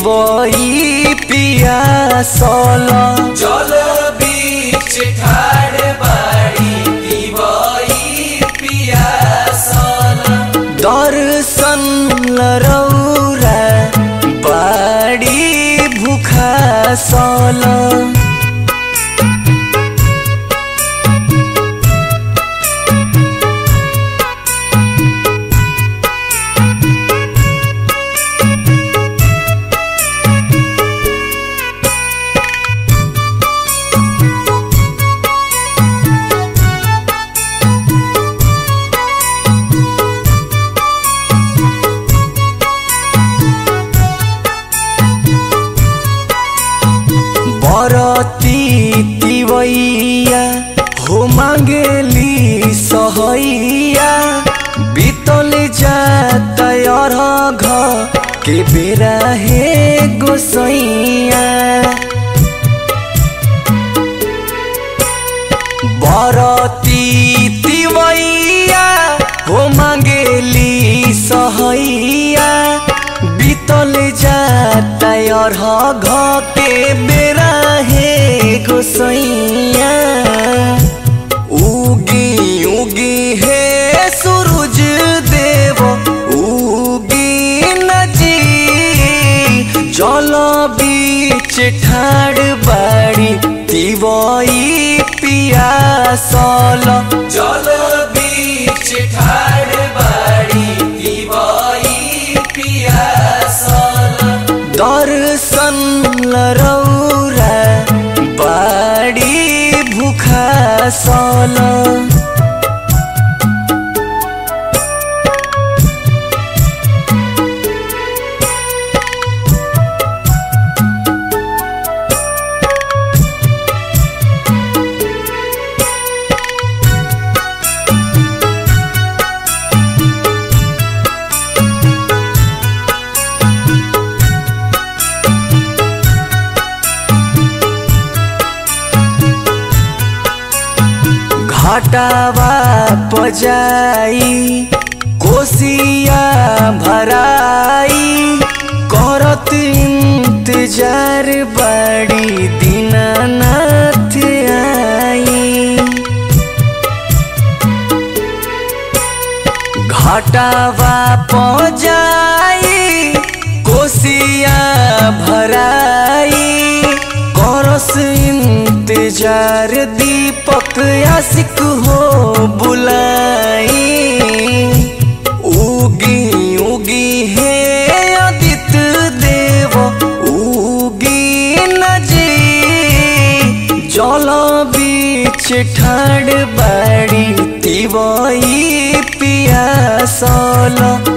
तिवई पियासल जल बीच ठाड़ बाड़ी तिवई पियासल दर्शन लरौरा बाड़ी भुखासल बरती तिवैया हो मांगेली सहैया बीतल जाता अर्घ के बेरा हे गोसैया बरती तिवैया हो मांगेली सहैया बीतल जाता अर्घ के बेरा हे गोसैया उगी उगी हे सूरज देव उगी नजी जल बीच ठाड़ बाड़ी तिवई पियासल जल बीच ठाड़ बाड़ी तिवई पियासल दर्शन लरौरा बाड़ी भुखासल घाटावा पजाई कोसिया भराई करत इंतजार बड़ी दीनानाथ आई घाटावा पजाई कोसिया भराई करस इंतजार दीपक आशिक हो बुलाई उगी उगी हे आदित्य देव उगी नजी जल बीच ठाड़ बाड़ी तिवई पियासल